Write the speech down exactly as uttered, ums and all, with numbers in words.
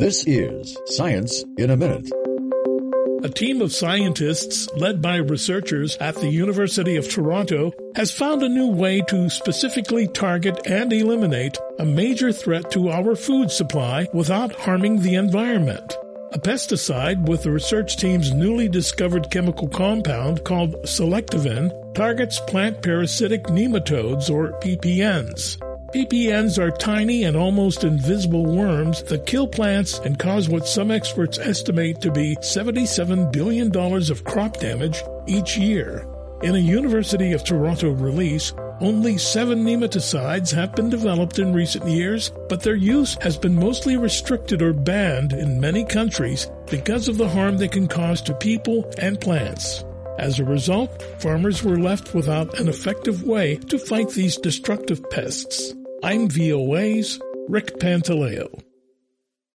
This is Science in a Minute. A team of scientists led by researchers at the University of Toronto has found a new way to specifically target and eliminate a major threat to our food supply without harming the environment. A pesticide with the research team's newly discovered chemical compound called Selectivin targets plant parasitic nematodes, or P P Ns. P P Ns are tiny and almost invisible worms that kill plants and cause what some experts estimate to be seventy-seven billion dollars of crop damage each year. In a University of Toronto release, only seven nematicides have been developed in recent years, but their use has been mostly restricted or banned in many countries because of the harm they can cause to people and plants. As a result, farmers were left without an effective way to fight these destructive pests. I'm V O A's Rick Pantaleo.